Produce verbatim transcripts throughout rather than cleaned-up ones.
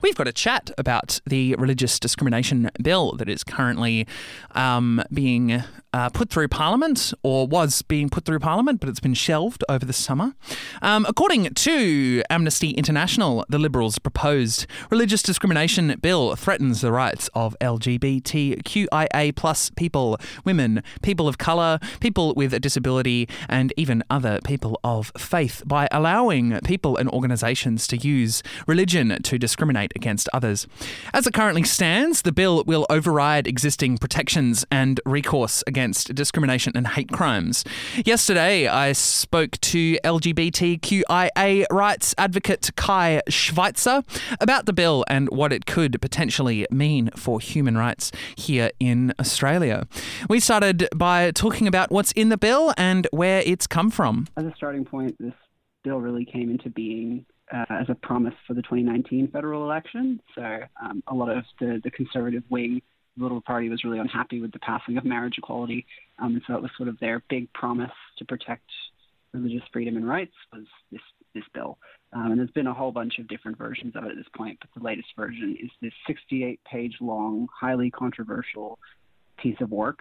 We've got a chat about the religious discrimination bill that is currently um, being uh, put through Parliament, or was being put through Parliament, but it's been shelved over the summer. Um, according to Amnesty International, the Liberals' proposed religious discrimination bill threatens the rights of L G B T Q I A plus people, women, people of colour, people with a disability, and even other people of faith by allowing people and organisations to use religion to discriminate against others. As it currently stands, the bill will override existing protections and recourse against discrimination and hate crimes. Yesterday, I spoke to L G B T Q I A rights advocate Kai Schweitzer about the bill and what it could potentially mean for human rights here in Australia. We started by talking about what's in the bill and where it's come from. As a starting point, this bill really came into being Uh, as a promise for the twenty nineteen federal election. So um, a lot of the, the conservative wing of the Liberal Party was really unhappy with the passing of marriage equality. Um, and so it was sort of their big promise to protect religious freedom and rights was this, this bill. Um, and there's been a whole bunch of different versions of it at this point, but the latest version is this sixty-eight page long, highly controversial piece of work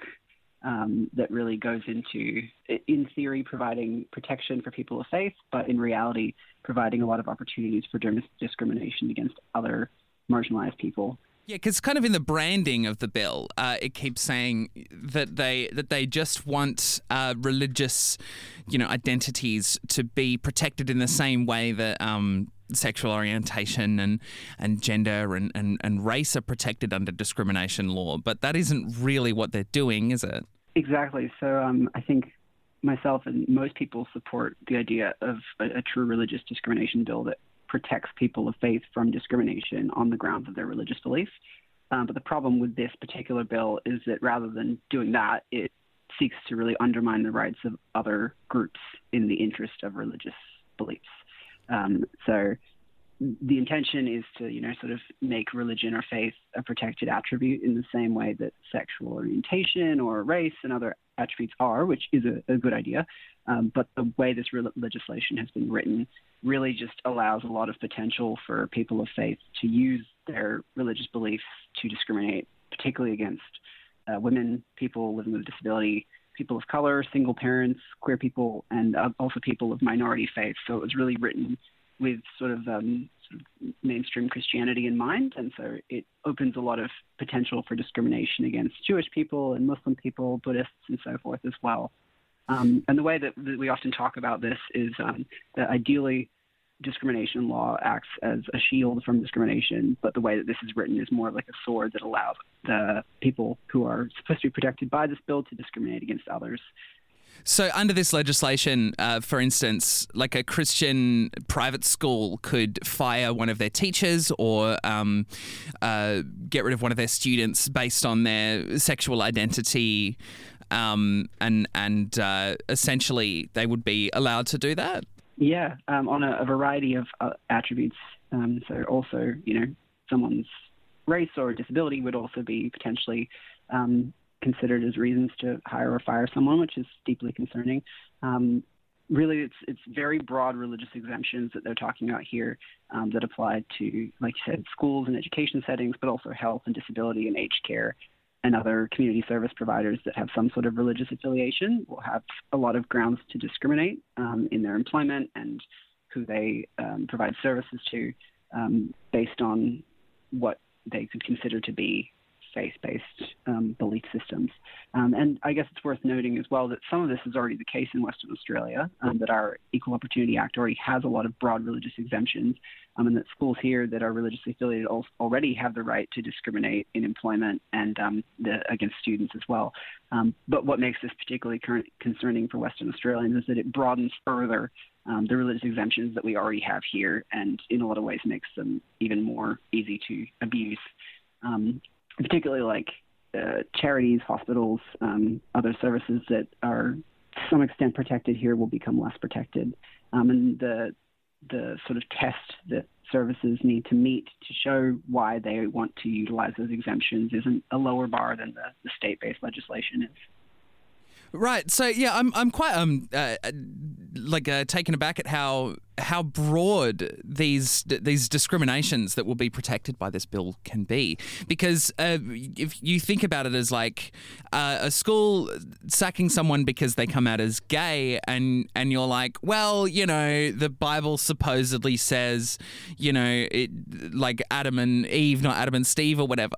Um, that really goes into, in theory, providing protection for people of faith, but in reality, providing a lot of opportunities for discrimination against other marginalized people. Yeah, because kind of in the branding of the bill, uh, it keeps saying that they that they just want uh, religious, you know, identities to be protected in the same way that um, sexual orientation and and gender and, and, and race are protected under discrimination law. But that isn't really what they're doing, is it? Exactly. So um, I think myself and most people support the idea of a, a true religious discrimination bill that protects people of faith from discrimination on the grounds of their religious beliefs. Um, but the problem with this particular bill is that rather than doing that, it seeks to really undermine the rights of other groups in the interest of religious beliefs. Um, so the intention is to, you know, sort of make religion or faith a protected attribute in the same way that sexual orientation or race and other attributes are, which is a, a good idea. Um, but the way this re- legislation has been written really just allows a lot of potential for people of faith to use their religious beliefs to discriminate, particularly against uh, women, people living with a disability, people of color, single parents, queer people, and uh, also people of minority faith. So it was really written with sort of, um, sort of mainstream Christianity in mind, and so it opens a lot of potential for discrimination against Jewish people and Muslim people, Buddhists, and so forth as well. Um, and the way that, that we often talk about this is um, that ideally discrimination law acts as a shield from discrimination, but the way that this is written is more like a sword that allows the people who are supposed to be protected by this bill to discriminate against others. So under this legislation, uh, for instance, like a Christian private school could fire one of their teachers or um, uh, get rid of one of their students based on their sexual identity, um, and and uh, essentially they would be allowed to do that? Yeah, um, on a, a variety of uh, attributes. Um, so also, you know, someone's race or disability would also be potentially um, considered as reasons to hire or fire someone, which is deeply concerning. Um, really, it's it's very broad religious exemptions that they're talking about here um, that apply to, like you said, schools and education settings, but also health and disability and aged care and other community service providers that have some sort of religious affiliation will have a lot of grounds to discriminate um, in their employment and who they um, provide services to um, based on what they could consider to be faith-based um, belief systems. Um, and I guess it's worth noting as well that some of this is already the case in Western Australia, um, that our Equal Opportunity Act already has a lot of broad religious exemptions, um, and that schools here that are religiously affiliated al- already have the right to discriminate in employment and um, the, against students as well. Um, but what makes this particularly current, concerning for Western Australians is that it broadens further um, the religious exemptions that we already have here, and in a lot of ways makes them even more easy to abuse. Um, particularly like uh, charities, hospitals, um, other services that are to some extent protected here will become less protected. Um, and the the sort of test that services need to meet to show why they want to utilize those exemptions isn't a lower bar than the, the state-based legislation is. Right. So yeah, I'm I'm quite um uh, like uh, taken aback at how how broad these these discriminations that will be protected by this bill can be. Because uh, if you think about it as like uh, a school sacking someone because they come out as gay, and and you're like, well, you know, the Bible supposedly says, you know, it like Adam and Eve, not Adam and Steve or whatever.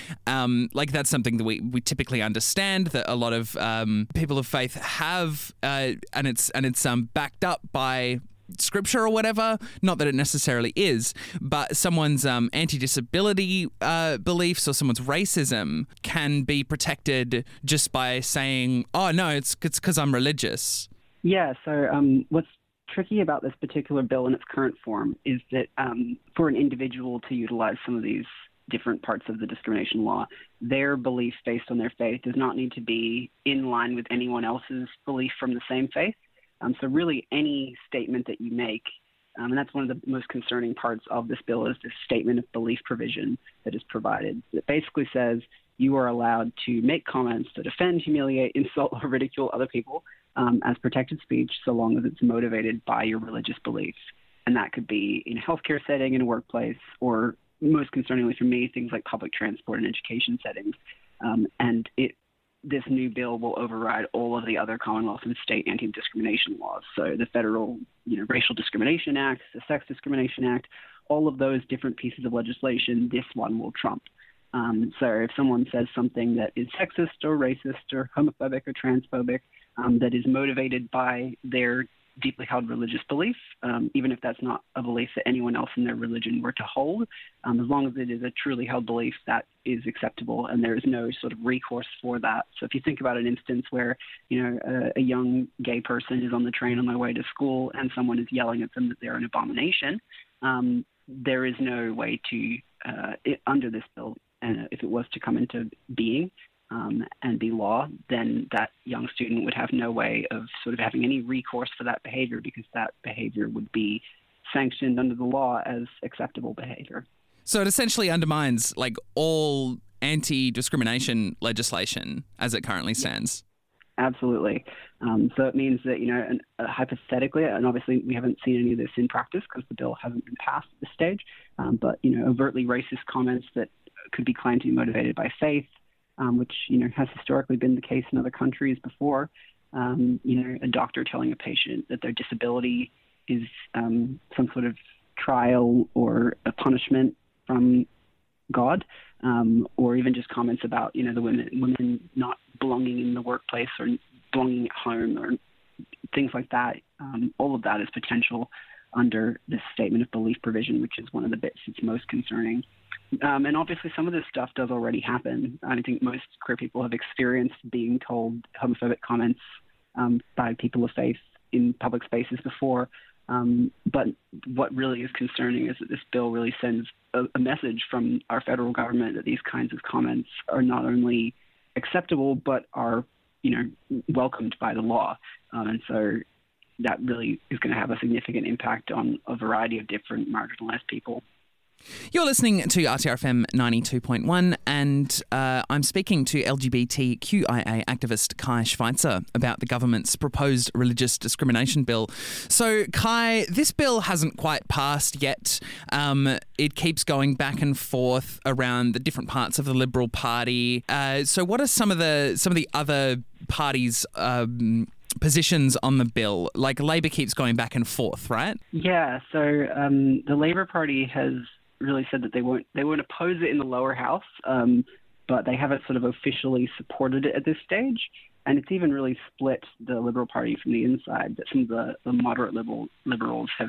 Um, like that's something that we, we typically understand, that a lot of um, people of faith have, uh, and it's and it's um, backed up by scripture or whatever. Not that it necessarily is, but someone's um, anti-disability uh, beliefs or someone's racism can be protected just by saying, oh, no, it's it's because I'm religious. Yeah, so um, what's tricky about this particular bill in its current form is that um, for an individual to utilize some of these different parts of the discrimination law, their belief based on their faith does not need to be in line with anyone else's belief from the same faith. Um, so really any statement that you make, um, and that's one of the most concerning parts of this bill, is this statement of belief provision that is provided. It basically says you are allowed to make comments that offend, humiliate, insult, or ridicule other people um, as protected speech, so long as it's motivated by your religious beliefs. And that could be in a healthcare setting, in a workplace, or most concerningly for me, things like public transport and education settings. Um, and it this new bill will override all of the other Commonwealth and state anti-discrimination laws. So the federal, you know, Racial Discrimination Act, the Sex Discrimination Act, all of those different pieces of legislation, this one will trump. Um, so if someone says something that is sexist or racist or homophobic or transphobic, um, that is motivated by their deeply held religious belief, um, even if that's not a belief that anyone else in their religion were to hold, um, as long as it is a truly held belief, that is acceptable, and there is no sort of recourse for that. So if you think about an instance where, you know, a, a young gay person is on the train on their way to school and someone is yelling at them that they're an abomination, um, there is no way to, uh, it, under this bill, and if it was to come into being, Um, and be law, then that young student would have no way of sort of having any recourse for that behavior, because that behavior would be sanctioned under the law as acceptable behavior. So it essentially undermines like all anti-discrimination legislation as it currently stands. Absolutely. Um, so it means that, you know, and, uh, hypothetically, and obviously we haven't seen any of this in practice because the bill hasn't been passed at this stage, um, but, you know, overtly racist comments that could be claimed to be motivated by faith, Um, which, you know, has historically been the case in other countries before. Um, you know, a doctor telling a patient that their disability is um, some sort of trial or a punishment from God, um, or even just comments about, you know, the women women not belonging in the workplace or belonging at home or things like that. Um, all of that is potential under this statement of belief provision, which is one of the bits that's most concerning. Um, and obviously some of this stuff does already happen. I think most queer people have experienced being told homophobic comments um, by people of faith in public spaces before. Um, but what really is concerning is that this bill really sends a, a message from our federal government that these kinds of comments are not only acceptable, but are, you know, welcomed by the law. Um, and so that really is going to have a significant impact on a variety of different marginalized people. You're listening to R T R F M ninety-two point one, and uh, I'm speaking to L G B T Q I A activist Kai Schweitzer about the government's proposed religious discrimination bill. So, Kai, this bill hasn't quite passed yet. Um, it keeps going back and forth around the different parts of the Liberal Party. Uh, so, what are some of the some of the other parties' um, positions on the bill? Like, Labor keeps going back and forth, right? Yeah. So, um, the Labor Party has really said that they won't they won't oppose it in the lower house, um, but they haven't sort of officially supported it at this stage. And it's even really split the Liberal Party from the inside. That some of the, the moderate liberal liberals have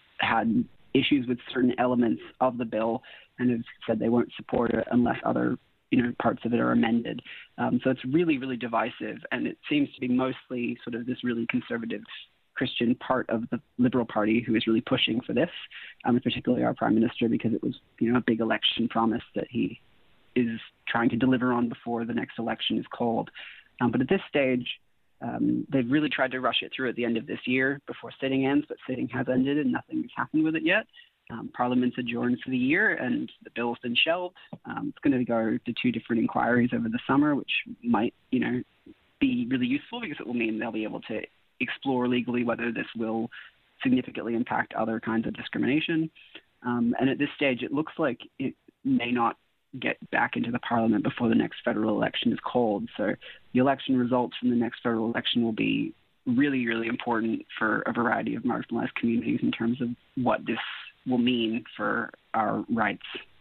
had issues with certain elements of the bill and have said they won't support it unless other, you know, parts of it are amended. Um, so it's really, really divisive, and it seems to be mostly sort of this really conservative Christian part of the Liberal Party who is really pushing for this, um, particularly our Prime Minister, because it was, you know, a big election promise that he is trying to deliver on before the next election is called. Um, but at this stage, um, they've really tried to rush it through at the end of this year before sitting ends, but sitting has ended and nothing has happened with it yet. Um, Parliament's adjourned for the year and the bill's been shelved. Um, it's going to go to two different inquiries over the summer, which might, you know, be really useful because it will mean they'll be able to explore legally whether this will significantly impact other kinds of discrimination. Um, and at this stage, it looks like it may not get back into the parliament before the next federal election is called. So the election results from the next federal election will be really, really important for a variety of marginalized communities in terms of what this will mean for our rights.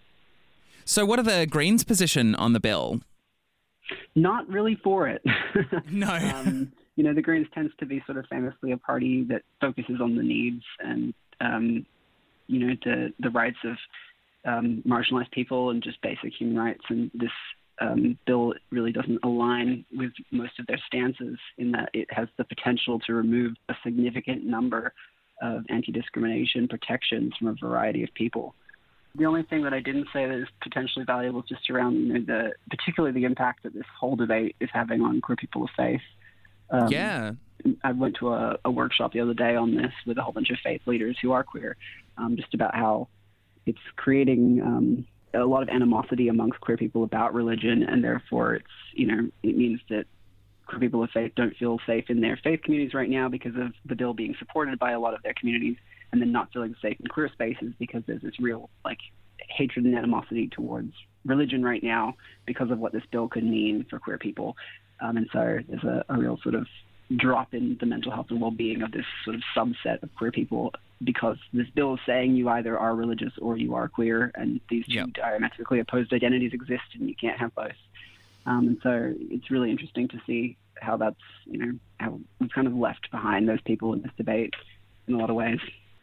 So what are the Greens' position on the bill? Not really for it. No. um, you know, the Greens tends to be sort of famously a party that focuses on the needs and, um, you know, the, the rights of um, marginalized people and just basic human rights. And this um, bill really doesn't align with most of their stances in that it has the potential to remove a significant number of anti-discrimination protections from a variety of people. The only thing that I didn't say that is potentially valuable is just around, you know, the particularly the impact that this whole debate is having on queer people of faith. Um, yeah. I went to a, a workshop the other day on this with a whole bunch of faith leaders who are queer, um, just about how it's creating um, a lot of animosity amongst queer people about religion, and therefore it's, you know, it means that queer people of faith don't feel safe in their faith communities right now because of the bill being supported by a lot of their communities, and then not feeling safe in queer spaces because there's this real, like, hatred and animosity towards religion right now because of what this bill could mean for queer people. Um, and so there's a, a real sort of drop in the mental health and well-being of this sort of subset of queer people because this bill is saying you either are religious or you are queer, and these two yep. diametrically opposed identities exist and you can't have both. Um, and so it's really interesting to see how that's, you know, how we've kind of left behind those people in this debate in a lot of ways.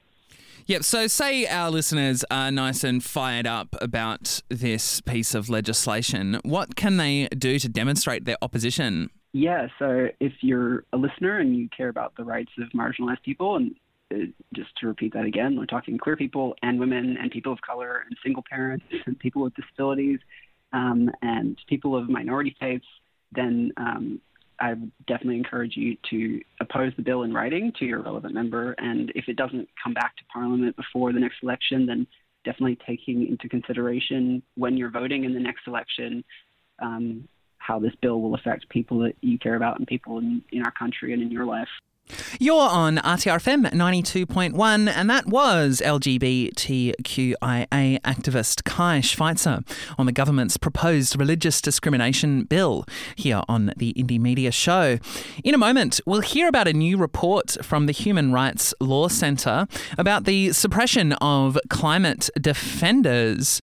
Yep. So say our listeners are nice and fired up about this piece of legislation. What can they do to demonstrate their opposition? Yeah. So if you're a listener and you care about the rights of marginalized people, and uh, just to repeat that again, we're talking queer people and women and people of color and single parents and people with disabilities um, and people of minority faiths, then um, I would definitely encourage you to oppose the bill in writing to your relevant member. And if it doesn't come back to Parliament before the next election, then definitely taking into consideration when you're voting in the next election, um, how this bill will affect people that you care about and people in, in our country and in your life. You're on R T R F M ninety-two point one, and that was L G B T Q I A activist Kai Schweitzer on the government's proposed religious discrimination bill here on the Indie Media Show. In a moment, we'll hear about a new report from the Human Rights Law Centre about the suppression of climate defenders.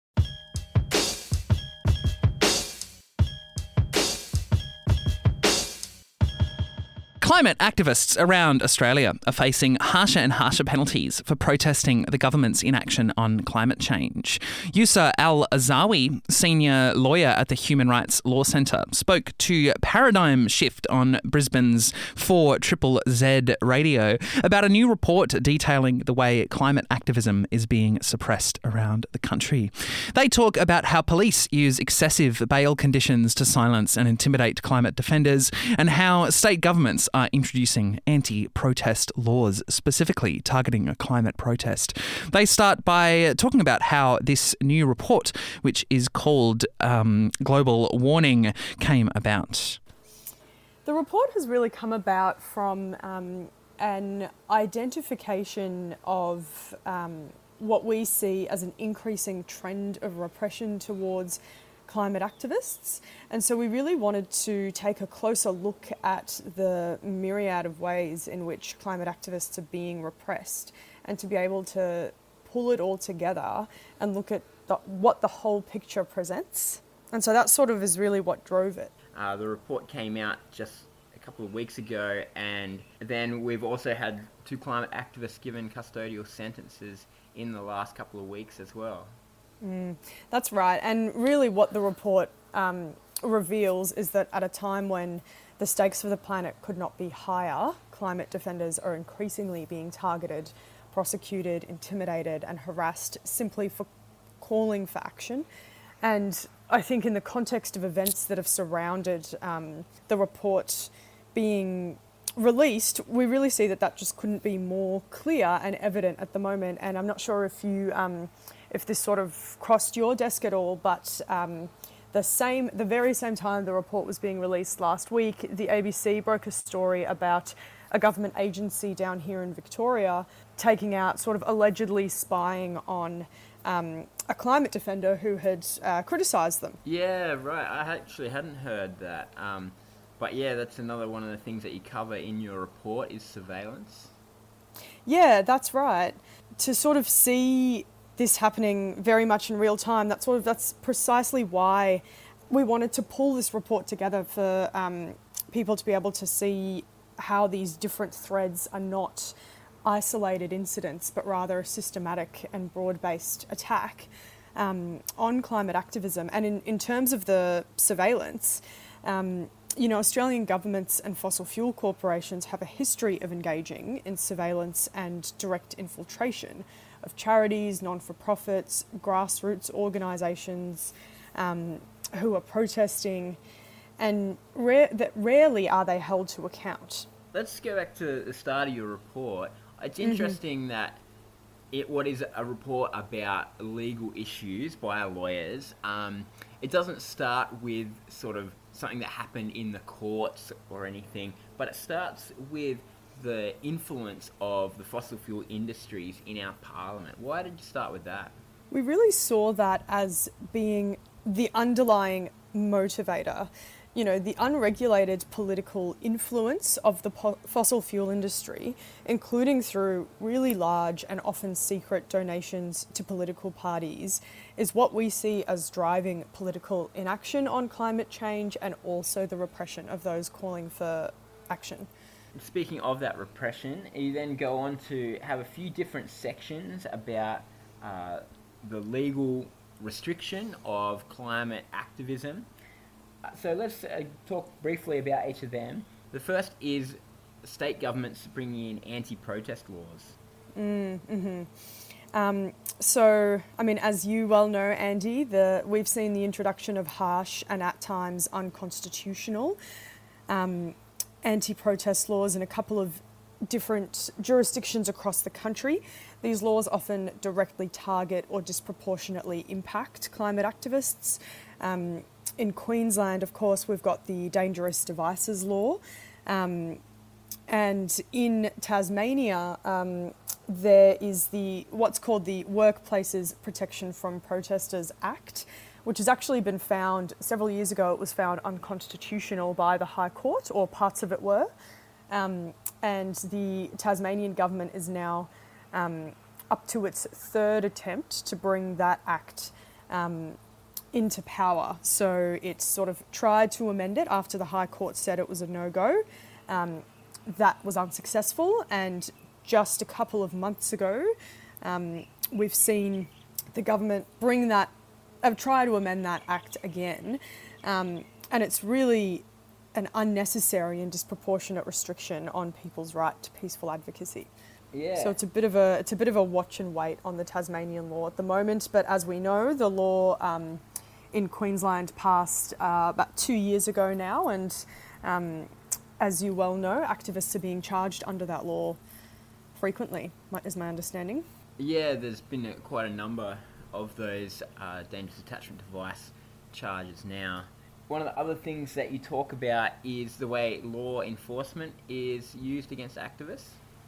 Climate activists around Australia are facing harsher and harsher penalties for protesting the government's inaction on climate change. Yusa Al-Azawi, senior lawyer at the Human Rights Law Centre, spoke to Paradigm Shift on Brisbane's four Z Z Z radio about a new report detailing the way climate activism is being suppressed around the country. They talk about how police use excessive bail conditions to silence and intimidate climate defenders, and how state governments are introducing anti-protest laws specifically targeting a climate protest. They start by talking about how this new report, which is called um, Global Warning, came about. The report has really come about from um, an identification of um, what we see as an increasing trend of repression towards climate activists. And so we really wanted to take a closer look at the myriad of ways in which climate activists are being repressed, and to be able to pull it all together and look at the, what the whole picture presents. And so that sort of is really what drove it. Uh, the report came out just a couple of weeks ago, and then we've also had two climate activists given custodial sentences in the last couple of weeks as well. Mm, that's right. And really what the report um, reveals is that at a time when the stakes for the planet could not be higher, climate defenders are increasingly being targeted, prosecuted, intimidated and harassed simply for calling for action. And I think in the context of events that have surrounded um, the report being released, we really see that that just couldn't be more clear and evident at the moment. And I'm not sure if you... Um, if this sort of crossed your desk at all, but um, the same, the very same time the report was being released last week, the A B C broke a story about a government agency down here in Victoria taking out, sort of allegedly spying on um, a climate defender who had uh, criticised them. Yeah, right. I actually hadn't heard that. Um, but yeah, that's another one of the things that you cover in your report is surveillance. Yeah, that's right. To sort of see this happening very much in real time, that's sort of that's precisely why we wanted to pull this report together for um, people to be able to see how these different threads are not isolated incidents, but rather a systematic and broad-based attack um, on climate activism. And in, in terms of the surveillance, um, you know, Australian governments and fossil fuel corporations have a history of engaging in surveillance and direct infiltration of charities, non-for-profits, grassroots organisations um, who are protesting, and rare, that rarely are they held to account. Let's go back to the start of your report. It's interesting mm-hmm. that it what is a report about legal issues by our lawyers. Um, it doesn't start with sort of something that happened in the courts or anything, but it starts with the influence of the fossil fuel industries in our parliament. Why did you start with that? We really saw that as being the underlying motivator. You know, the unregulated political influence of the po- fossil fuel industry, including through really large and often secret donations to political parties, is what we see as driving political inaction on climate change and also the repression of those calling for action. Speaking of that repression, you then go on to have a few different sections about uh, the legal restriction of climate activism. So let's uh, talk briefly about each of them. The first is state governments bringing in anti-protest laws. Mm, mm-hmm. Um, so, I mean, as you well know, Andy, the, we've seen the introduction of harsh and at times unconstitutional um, anti-protest laws in a couple of different jurisdictions across the country. These laws often directly target or disproportionately impact climate activists. Um, In Queensland, of course, we've got the Dangerous Devices Law. Um, and in Tasmania, um, there is the what's called the Workplaces Protection from Protesters Act, which has actually been found, several years ago, it was found unconstitutional by the High Court, or parts of it were. Um, and the Tasmanian government is now um, up to its third attempt to bring that act um, into power. So it sort of tried to amend it after the High Court said it was a no-go. Um, that was unsuccessful, and just a couple of months ago, um, we've seen the government bring that, uh, try to amend that act again. Um, and it's really an unnecessary and disproportionate restriction on people's right to peaceful advocacy. Yeah. So it's a bit of a it's a bit of a watch and wait on the Tasmanian law at the moment. But as we know, the law um, in Queensland passed uh, about two years ago now, and um, as you well know, activists are being charged under that law frequently, is my understanding. Yeah, there's been a, quite a number of those uh, dangerous attachment device charges now. One of the other things that you talk about is the way law enforcement is used against activists.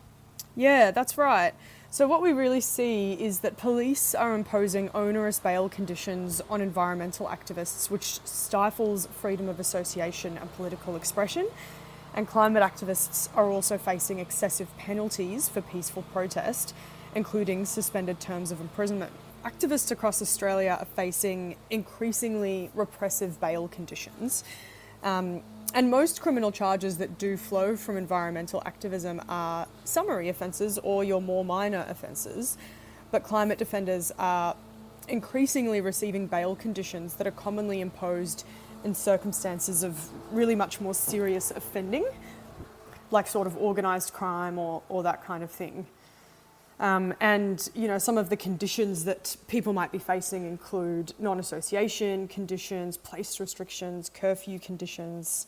Yeah, that's right. So what we really see is that police are imposing onerous bail conditions on environmental activists, which stifles freedom of association and political expression. And climate activists are also facing excessive penalties for peaceful protest, including suspended terms of imprisonment. Activists across Australia are facing increasingly repressive bail conditions. Um, And most criminal charges that do flow from environmental activism are summary offences or your more minor offences. But climate defenders are increasingly receiving bail conditions that are commonly imposed in circumstances of really much more serious offending, like sort of organised crime or, or that kind of thing. Um, and, you know, some of the conditions that people might be facing include non-association conditions, place restrictions, curfew conditions.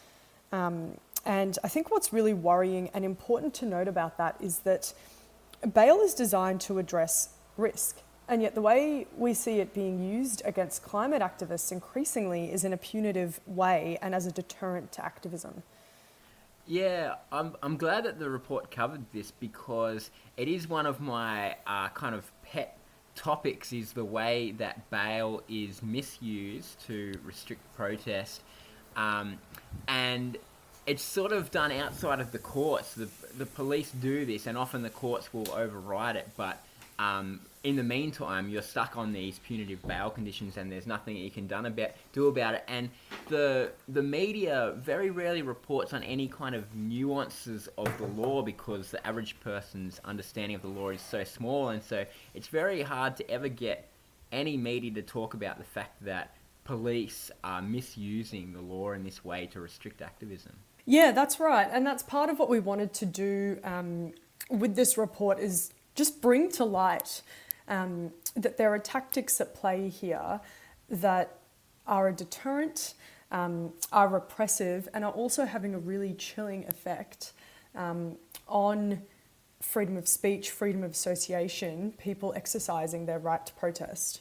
Um, and I think what's really worrying and important to note about that is that bail is designed to address risk. And yet the way we see it being used against climate activists increasingly is in a punitive way and as a deterrent to activism. Yeah, I'm I'm glad that the report covered this because it is one of my uh, kind of pet topics, is the way that bail is misused to restrict protest. Um, and it's sort of done outside of the courts. The the police do this, and often the courts will override it. But um, in the meantime, you're stuck on these punitive bail conditions, and there's nothing you can done about do about it. And the the media very rarely reports on any kind of nuances of the law because the average person's understanding of the law is so small, and so it's very hard to ever get any media to talk about the fact that police are misusing the law in this way to restrict activism. Yeah, that's right. And that's part of what we wanted to do um, with this report, is just bring to light um, that there are tactics at play here that are a deterrent, um, are repressive, and are also having a really chilling effect um, on freedom of speech, freedom of association, people exercising their right to protest.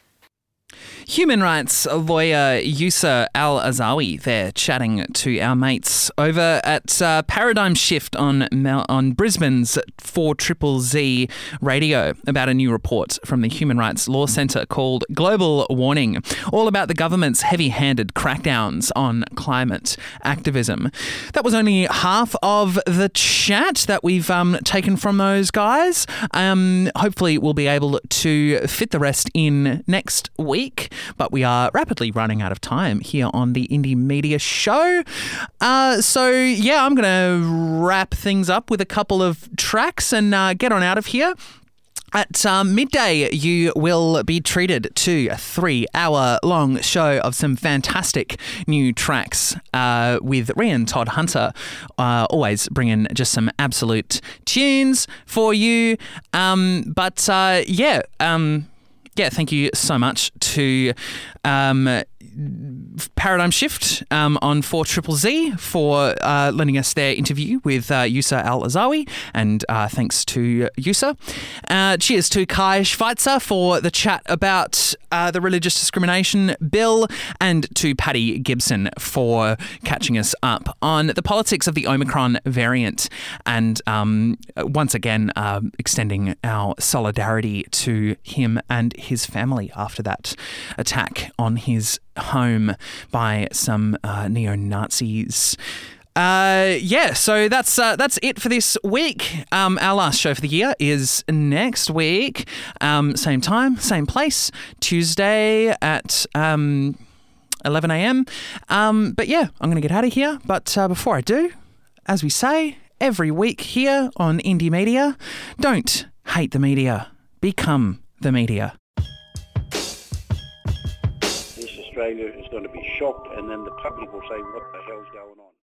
Human rights lawyer Yusa Al-Azawi there chatting to our mates over at uh, Paradigm Shift on Mel- on Brisbane's four Z Z Z radio about a new report from the Human Rights Law Centre called Global Warning, all about the government's heavy-handed crackdowns on climate activism. That was only half of the chat that we've um, taken from those guys. Um, hopefully we'll be able to fit the rest in next week. But we are rapidly running out of time here on the Indie Media Show. Uh, so, yeah, I'm going to wrap things up with a couple of tracks and uh, get on out of here. At uh, midday, you will be treated to a three-hour-long show of some fantastic new tracks uh, with Rian Todd Hunter, uh, always bringing just some absolute tunes for you. Um, but, uh, yeah... Um, Yeah, thank you so much to um, Paradigm Shift um, on four Z Z Z for uh, lending us their interview with uh, Yusa Al-Azawi, and uh, thanks to Yusa. Uh, cheers to Kai Schweitzer for the chat about uh, the Religious Discrimination Bill, and to Paddy Gibson for catching us up on the politics of the Omicron variant, and um, once again uh, extending our solidarity to him and his family after that attack on his home by some uh, neo-Nazis. Uh, yeah, so that's uh, that's it for this week. Um, our last show for the year is next week. Um, same time, same place, Tuesday at um, eleven a.m. Um, but yeah, I'm going to get out of here. But uh, before I do, as we say every week here on Indie Media, don't hate the media, become the media. Australia is going to be shocked, and then the public will say, what the hell's going on?